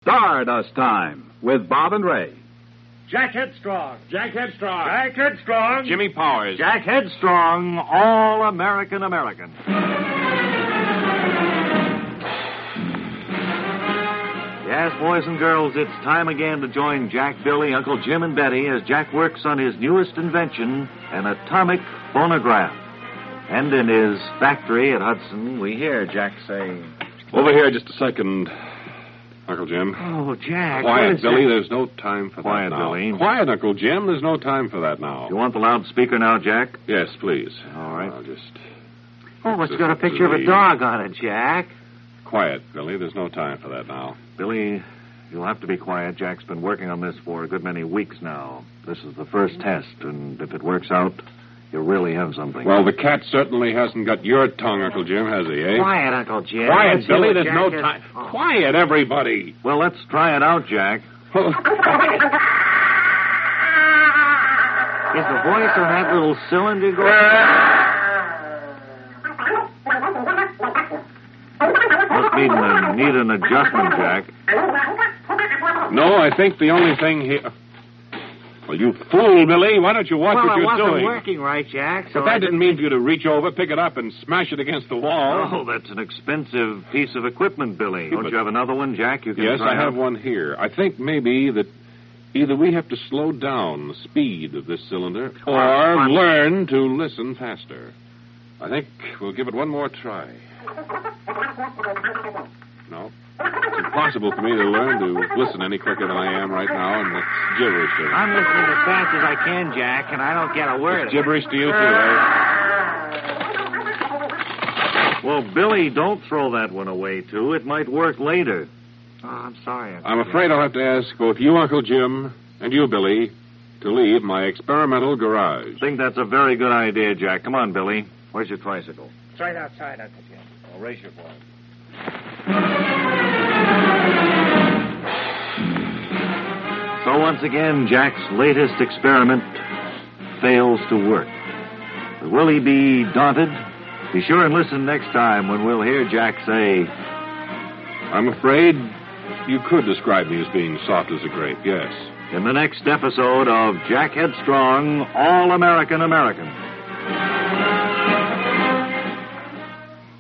Stardust Time with Bob and Ray. Jack Headstrong. Jack Headstrong. Jack Headstrong. Jimmy Powers. Jack Headstrong, All-American American. Yes, boys and girls, it's time again to join Jack, Billy, Uncle Jim, and Betty as Jack works on his newest invention, an atomic phonograph. And in his factory at Hudson, we hear Jack say... Over here just a second, Uncle Jim. Oh, Jack. Quiet, Billy. There's no time for Quiet, that now. Billy. Quiet, Uncle Jim. There's no time for that now. You want the loudspeaker now, Jack? Yes, please. All right. I'll just... Oh, it's got a picture of a dog on it, Jack. Quiet, Billy. There's no time for that now. Billy, you'll have to be quiet. Jack's been working on this for a good many weeks now. This is the first test, and if it works out, you'll really have something. Well, the cat certainly hasn't got your tongue, Uncle Jim, has he, eh? Quiet, Uncle Jim. Quiet, Let's see Billy. what There's Jack no has- time. Oh. Quiet, everybody. Well, let's try it out, Jack. Oh, Is the voice on that little cylinder going? Must need an adjustment, Jack. no, I think the only thing here... Well, you fool, Billy. Why don't you watch what Well, it you're wasn't doing? working right, Jack. So But that didn't mean for you to reach over, pick it up, and smash it against the wall. Oh, that's an expensive piece of equipment, Billy. Don't But- you have another one, Jack? You can Yes, try I have out? one here. I think maybe that either we have to slow down the speed of this cylinder or learn to listen faster. I think we'll give it one more try. No. It's impossible for me to learn to listen any quicker than I am right now, and it's gibberish to me. I'm listening as fast as I can, Jack, and I don't get a word. It's gibberish to you, too, eh? Well, Billy, don't throw that one away, too. It might work later. Oh, I'm sorry. I'm afraid I'll have to ask both you, Uncle Jim, and you, Billy, to leave my experimental garage. I think that's a very good idea, Jack. Come on, Billy. Where's your tricycle? It's right outside, Uncle Jim. I'll race you for it. So once again, Jack's latest experiment fails to work. But will he be daunted? Be sure and listen next time when we'll hear Jack say, I'm afraid you could describe me as being soft as a grape, yes. in the next episode of Jack Headstrong, All-American American.